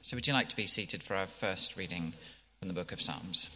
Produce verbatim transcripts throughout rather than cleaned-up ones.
So would you like to be seated for our first reading from the book of Psalms?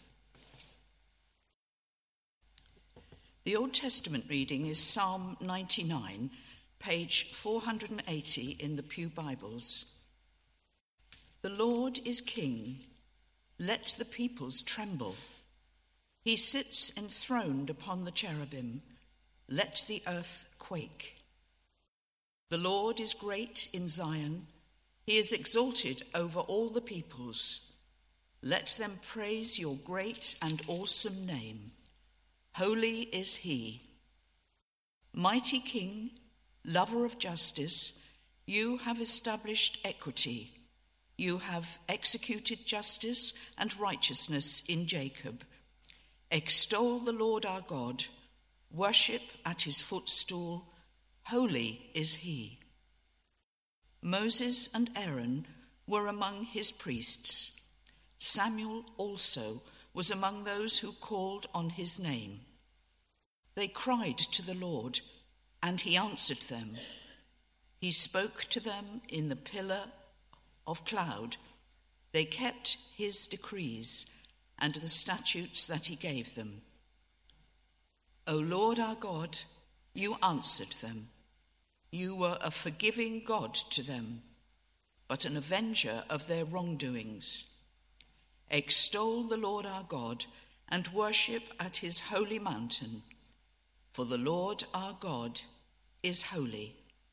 The Old Testament reading is Psalm ninety-nine, page four hundred eighty in the Pew Bibles. The Lord is King. Let the peoples tremble. He sits enthroned upon the cherubim. Let the earth quake. The Lord is great in Zion. He is exalted over all the peoples. Let them praise your great and awesome name. Holy is he. Mighty King, lover of justice, you have established equity. You have executed justice and righteousness in Jacob. Extol the Lord our God. Worship at his footstool. Holy is he. Moses and Aaron were among his priests. Samuel also was among those who called on his name. They cried to the Lord, and he answered them. He spoke to them in the pillar of cloud. They kept his decrees and the statutes that he gave them. O Lord our God, you answered them. You were a forgiving God to them, but an avenger of their wrongdoings. Extol the Lord our God and worship at his holy mountain, for the Lord our God is holy.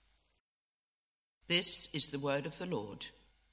This is the word of the Lord.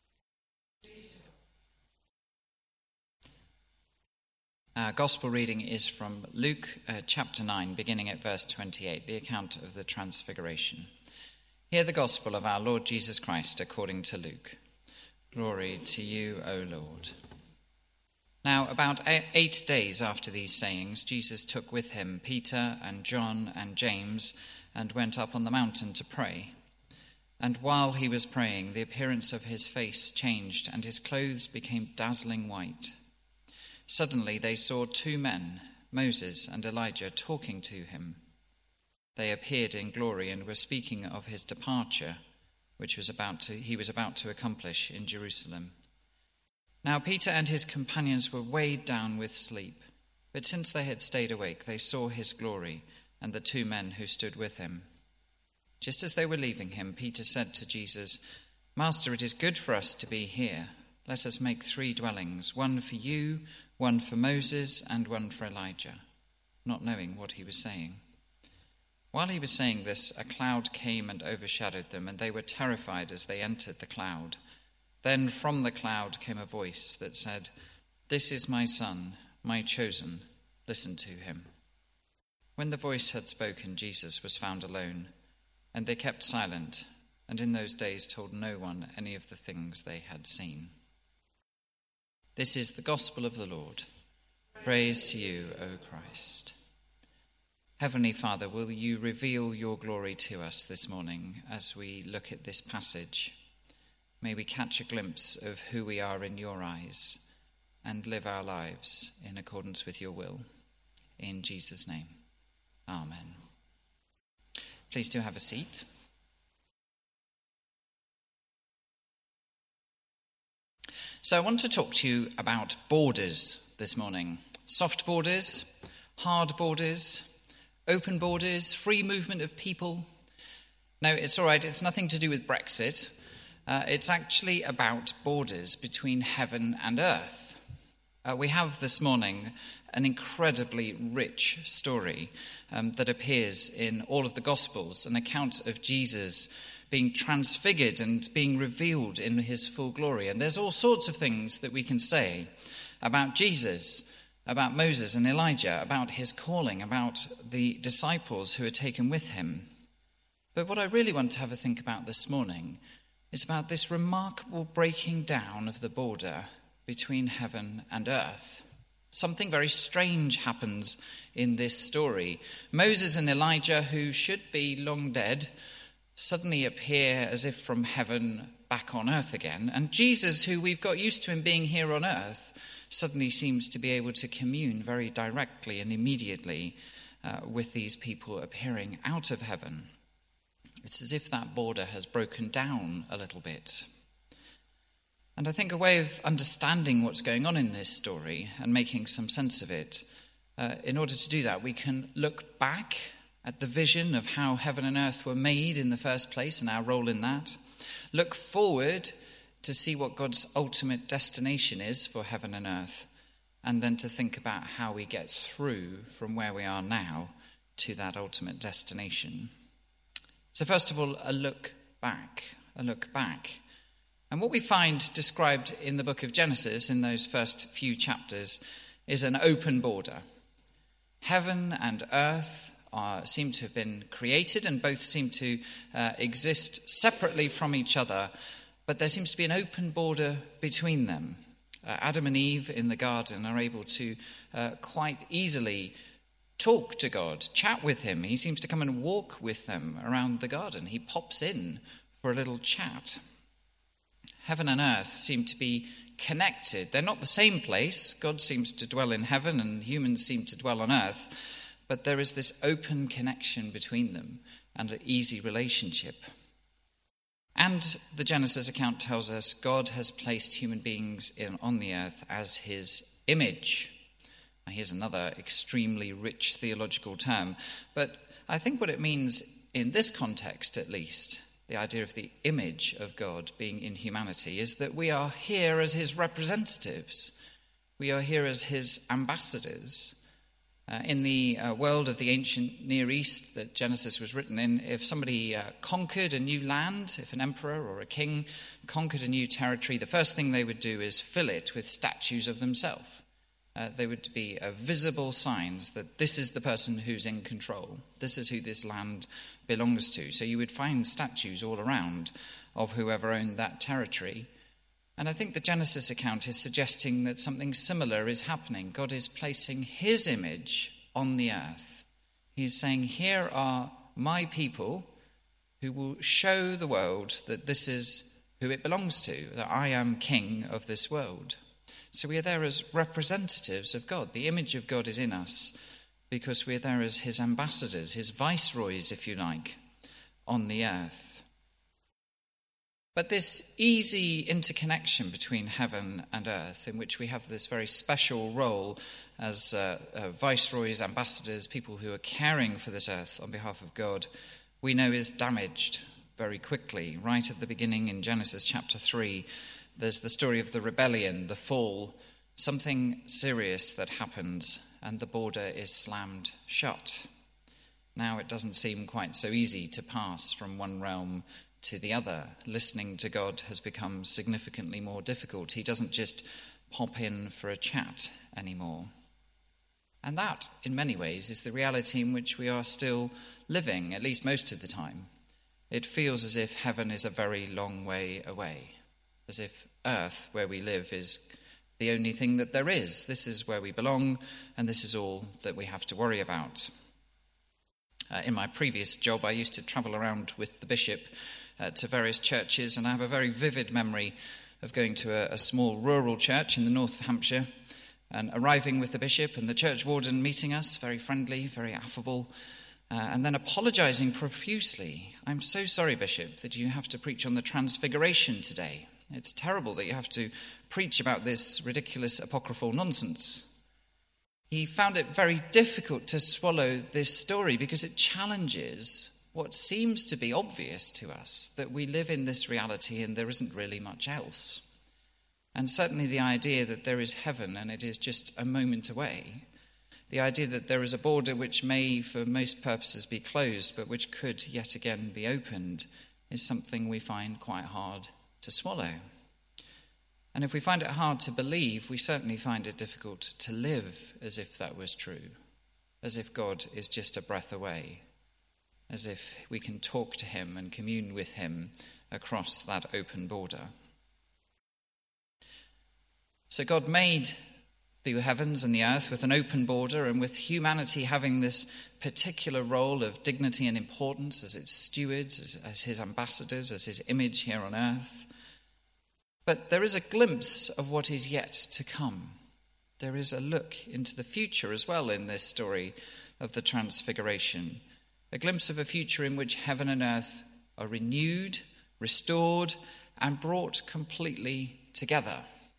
Our gospel reading is from Luke uh, chapter nine, beginning at verse twenty-eight, the account of the Transfiguration. Hear the gospel of our Lord Jesus Christ according to Luke. Glory to you, O Lord. Now, about eight days after these sayings, Jesus took with him Peter and John and James and went up on the mountain to pray. And while he was praying, the appearance of his face changed and his clothes became dazzling white. Suddenly they saw two men, Moses and Elijah, talking to him. They appeared in glory and were speaking of his departure, which was about to, he was about to accomplish in Jerusalem. Now Peter and his companions were weighed down with sleep, but since they had stayed awake, they saw his glory and the two men who stood with him. Just as they were leaving him, Peter said to Jesus, "Master, it is good for us to be here. Let us make three dwellings, one for you, one for Moses, and one for Elijah," not knowing what he was saying. While he was saying this, a cloud came and overshadowed them, and they were terrified as they entered the cloud. Then from the cloud came a voice that said, "This is my son, my chosen. Listen to him." When the voice had spoken, Jesus was found alone, and they kept silent, and in those days told no one any of the things they had seen. This is the gospel of the Lord. Praise to you, O Christ. Heavenly Father, will you reveal your glory to us this morning as we look at this passage? May we catch a glimpse of who we are in your eyes and live our lives in accordance with your will. In Jesus' name, amen. Please do have a seat. So I want to talk to you about borders this morning. Soft borders, hard borders, open borders, free movement of people. No, it's all right, it's nothing to do with Brexit. Uh, it's actually about borders between heaven and earth. Uh, we have this morning an incredibly rich story um, that appears in all of the Gospels, an account of Jesus being transfigured and being revealed in his full glory. And there's all sorts of things that we can say about Jesus, about Moses and Elijah, about his calling, about the disciples who are taken with him. But what I really want to have a think about this morning is about this remarkable breaking down of the border between heaven and earth. Something very strange happens in this story. Moses and Elijah, who should be long dead, suddenly appear as if from heaven back on earth again. And Jesus, who we've got used to him being here on earth, suddenly seems to be able to commune very directly and immediately uh, with these people appearing out of heaven. It's as if that border has broken down a little bit. And I think a way of understanding what's going on in this story and making some sense of it, uh, in order to do that, we can look back at the vision of how heaven and earth were made in the first place and our role in that. Look forward to see what God's ultimate destination is for heaven and earth, and then to think about how we get through from where we are now to that ultimate destination. So first of all, a look back, a look back. And what we find described in the book of Genesis in those first few chapters is an open border. Heaven and earth are, seem to have been created, and both seem to uh, exist separately from each other, but there seems to be an open border between them. Uh, Adam and Eve in the garden are able to uh, quite easily talk to God, chat with him. He seems to come and walk with them around the garden. He pops in for a little chat. Heaven and earth seem to be connected. They're not the same place. God seems to dwell in heaven and humans seem to dwell on earth. But there is this open connection between them and an easy relationship. And the Genesis account tells us God has placed human beings in, on the earth as his image. Now, here's another extremely rich theological term. But I think what it means in this context, at least, the idea of the image of God being in humanity, is that we are here as his representatives. We are here as his ambassadors. Uh, in the uh, world of the ancient Near East that Genesis was written in, if somebody uh, conquered a new land, if an emperor or a king conquered a new territory, the first thing they would do is fill it with statues of themselves. Uh, they would be uh, visible signs that this is the person who's in control. This is who this land belongs to. So you would find statues all around of whoever owned that territory. And I think the Genesis account is suggesting that something similar is happening. God is placing his image on the earth. He's saying, here are my people who will show the world that this is who it belongs to, that I am king of this world. So we are there as representatives of God. The image of God is in us because we are there as his ambassadors, his viceroys, if you like, on the earth. But this easy interconnection between heaven and earth, in which we have this very special role as uh, uh, viceroys, ambassadors, people who are caring for this earth on behalf of God, we know is damaged very quickly. Right at the beginning in Genesis chapter three, there's the story of the rebellion, the fall, something serious that happens, and the border is slammed shut. Now it doesn't seem quite so easy to pass from one realm to the other. Listening to God has become significantly more difficult. He doesn't just pop in for a chat anymore. And that, in many ways, is the reality in which we are still living, at least most of the time. It feels as if heaven is a very long way away, as if earth, where we live, is the only thing that there is. This is where we belong, and this is all that we have to worry about. Uh, in my previous job, I used to travel around with the bishop Uh, to various churches, and I have a very vivid memory of going to a, a small rural church in the north of Hampshire and arriving with the bishop and the church warden meeting us, very friendly, very affable, uh, and then apologising profusely. I'm so sorry, Bishop, that you have to preach on the Transfiguration today. It's terrible that you have to preach about this ridiculous apocryphal nonsense. He found it very difficult to swallow this story because it challenges what seems to be obvious to us, that we live in this reality and there isn't really much else. And certainly the idea that there is heaven and it is just a moment away, the idea that there is a border which may for most purposes be closed but which could yet again be opened, is something we find quite hard to swallow. And if we find it hard to believe, we certainly find it difficult to live as if that was true, as if God is just a breath away, as if we can talk to him and commune with him across that open border. So God made the heavens and the earth with an open border, and with humanity having this particular role of dignity and importance as its stewards, as, as his ambassadors, as his image here on earth. But there is a glimpse of what is yet to come. There is a look into the future as well in this story of the Transfiguration. A glimpse of a future in which heaven and earth are renewed, restored, and brought completely together.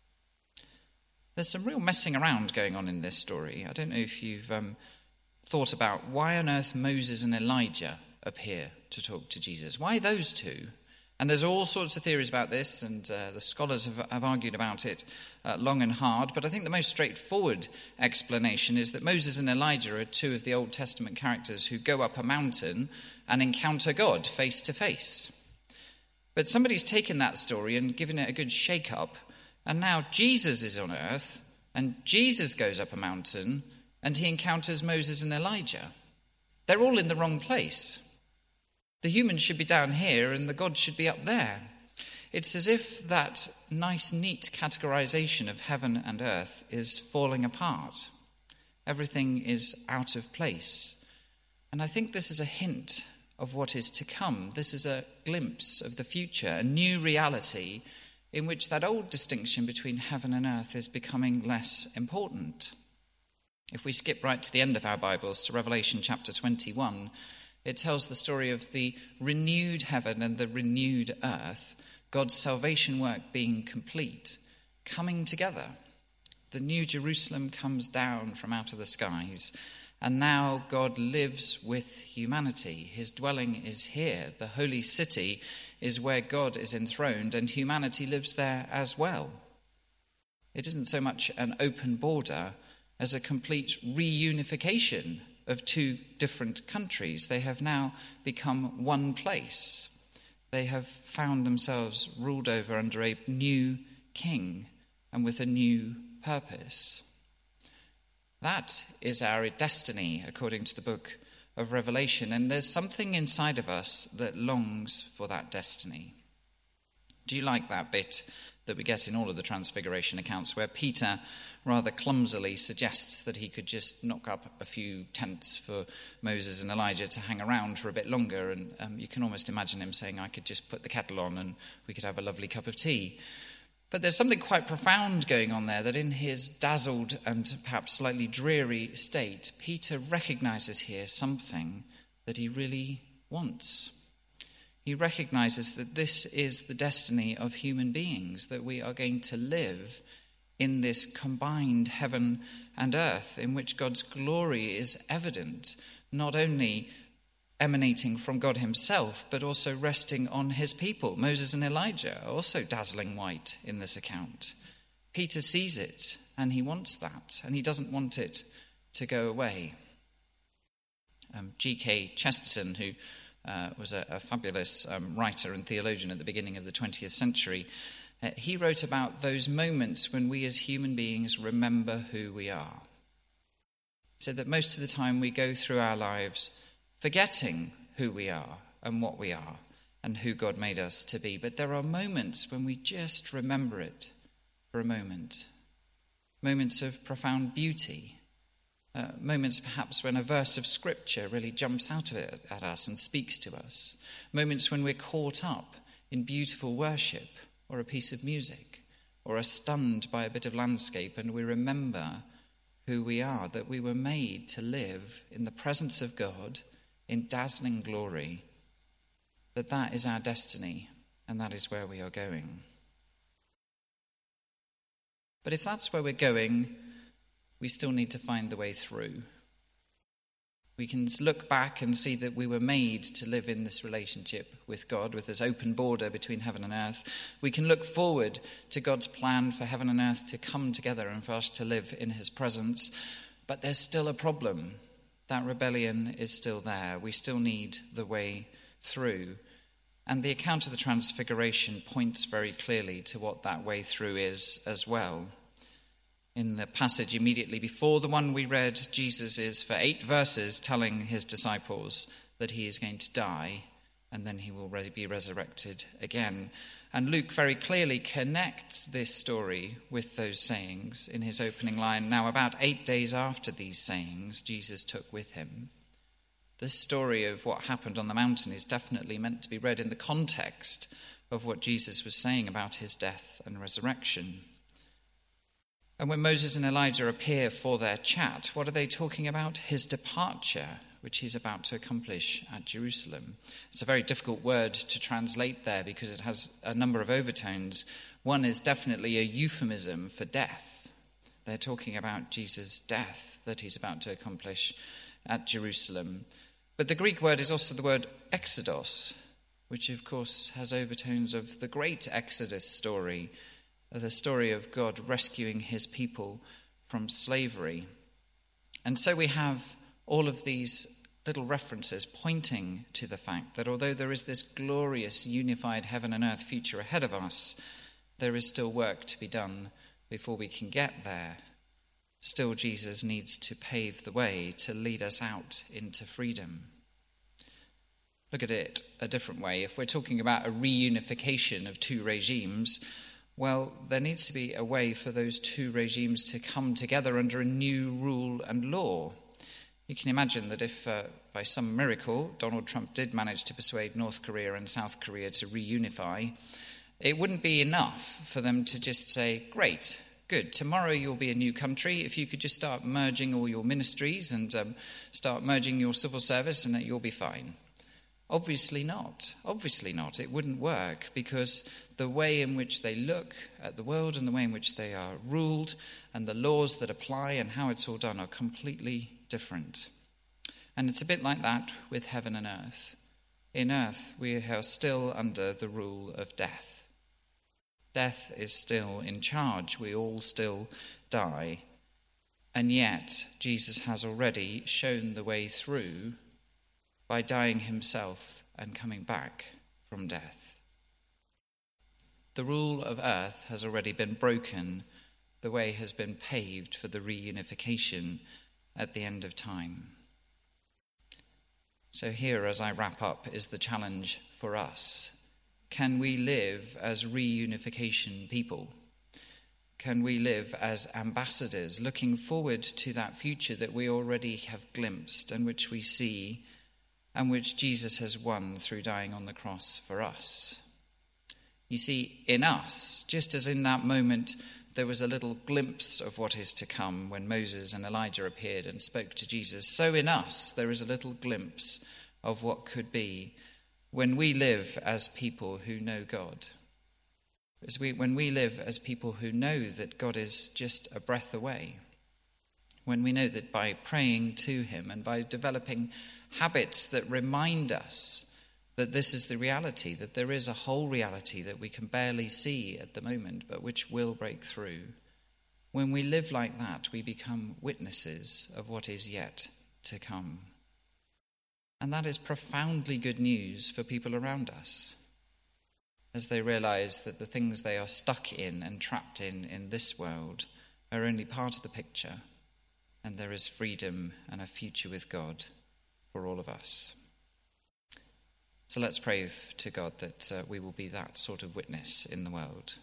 There's some real messing around going on in this story. I don't know if you've um, thought about why on earth Moses and Elijah appear to talk to Jesus. Why those two? And there's all sorts of theories about this, and uh, the scholars have, have argued about it uh, long and hard. But I think the most straightforward explanation is that Moses and Elijah are two of the Old Testament characters who go up a mountain and encounter God face to face. But somebody's taken that story and given it a good shake-up, and now Jesus is on earth, and Jesus goes up a mountain, and he encounters Moses and Elijah. They're all in the wrong place. The humans should be down here, and the God should be up there. It's as if that nice, neat categorization of heaven and earth is falling apart. Everything is out of place. And I think this is a hint of what is to come. This is a glimpse of the future, a new reality in which that old distinction between heaven and earth is becoming less important. If we skip right to the end of our Bibles, to Revelation chapter twenty-one, it tells the story of the renewed heaven and the renewed earth, God's salvation work being complete, coming together. The new Jerusalem comes down from out of the skies, and now God lives with humanity. His dwelling is here. The holy city is where God is enthroned, and humanity lives there as well. It isn't so much an open border as a complete reunification of two different countries. They have now become one place. They have found themselves ruled over under a new king and with a new purpose. That is our destiny, according to the book of Revelation, and there's something inside of us that longs for that destiny. Do you like that bit that we get in all of the Transfiguration accounts where Peter rather clumsily suggests that he could just knock up a few tents for Moses and Elijah to hang around for a bit longer, and um, you can almost imagine him saying, I could just put the kettle on and we could have a lovely cup of tea. But there's something quite profound going on there, that in his dazzled and perhaps slightly dreary state, Peter recognizes here something that he really wants. He recognizes that this is the destiny of human beings, that we are going to live in this combined heaven and earth in which God's glory is evident, not only emanating from God himself, but also resting on his people. Moses and Elijah are also dazzling white in this account. Peter sees it, and he wants that, and he doesn't want it to go away. Um, G K Chesterton, who uh, was a, a fabulous um, writer and theologian at the beginning of the twentieth century, uh, he wrote about those moments when we as human beings remember who we are. He said that most of the time we go through our lives forgetting who we are and what we are and who God made us to be. But there are moments when we just remember it for a moment. Moments of profound beauty. Uh, moments perhaps when a verse of scripture really jumps out at, at us and speaks to us. Moments when we're caught up in beautiful worship or a piece of music, or are stunned by a bit of landscape, and we remember who we are, that we were made to live in the presence of God in dazzling glory, that that is our destiny and that is where we are going. But if that's where we're going, we still need to find the way through. We can look back and see that we were made to live in this relationship with God, with this open border between heaven and earth. We can look forward to God's plan for heaven and earth to come together and for us to live in his presence. But there's still a problem. That rebellion is still there. We still need the way through. And the account of the Transfiguration points very clearly to what that way through is as well. In the passage immediately before the one we read, Jesus is for eight verses telling his disciples that he is going to die and then he will be resurrected again. And Luke very clearly connects this story with those sayings in his opening line. Now, about eight days after these sayings, Jesus took with him. This story of what happened on the mountain is definitely meant to be read in the context of what Jesus was saying about his death and resurrection. And when Moses and Elijah appear for their chat, what are they talking about? His departure, which he's about to accomplish at Jerusalem. It's a very difficult word to translate there because it has a number of overtones. One is definitely a euphemism for death. They're talking about Jesus' death that he's about to accomplish at Jerusalem. But the Greek word is also the word exodos, which of course has overtones of the great Exodus story, the story of God rescuing his people from slavery. And so we have all of these little references pointing to the fact that although there is this glorious unified heaven and earth future ahead of us, there is still work to be done before we can get there. Still, Jesus needs to pave the way to lead us out into freedom. Look at it a different way. If we're talking about a reunification of two regimes, well, there needs to be a way for those two regimes to come together under a new rule and law. You can imagine that if, uh, by some miracle, Donald Trump did manage to persuade North Korea and South Korea to reunify, it wouldn't be enough for them to just say, great, good, tomorrow you'll be a new country. If you could just start merging all your ministries and um, start merging your civil service, and that you'll be fine. Obviously not. Obviously not. It wouldn't work, because the way in which they look at the world and the way in which they are ruled and the laws that apply and how it's all done are completely different. And it's a bit like that with heaven and earth. In earth, we are still under the rule of death. Death is still in charge. We all still die. And yet, Jesus has already shown the way through by dying himself and coming back from death. The rule of earth has already been broken. The way has been paved for the reunification at the end of time. So here, as I wrap up, is the challenge for us. Can we live as reunification people? Can we live as ambassadors, looking forward to that future that we already have glimpsed and which we see, and which Jesus has won through dying on the cross for us? You see, in us, just as in that moment there was a little glimpse of what is to come when Moses and Elijah appeared and spoke to Jesus, so in us there is a little glimpse of what could be when we live as people who know God. As we, when we live as people who know that God is just a breath away. When we know that by praying to him and by developing habits that remind us that this is the reality, that there is a whole reality that we can barely see at the moment, but which will break through. When we live like that, we become witnesses of what is yet to come. And that is profoundly good news for people around us, as they realize that the things they are stuck in and trapped in in this world are only part of the picture, and there is freedom and a future with God for all of us. So let's pray to God that uh, we will be that sort of witness in the world.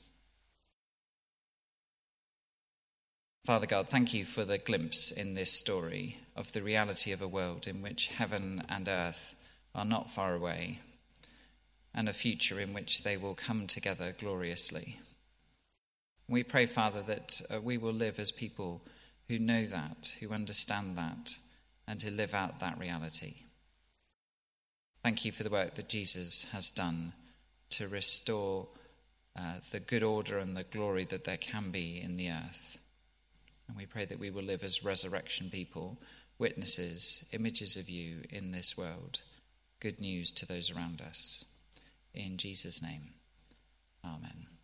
Father God, thank you for the glimpse in this story of the reality of a world in which heaven and earth are not far away, and a future in which they will come together gloriously. We pray, Father, that uh, we will live as people who know that, who understand that, and who live out that reality. Thank you for the work that Jesus has done to restore uh, the good order and the glory that there can be in the earth. And we pray that we will live as resurrection people, witnesses, images of you in this world. Good news to those around us. In Jesus' name, amen.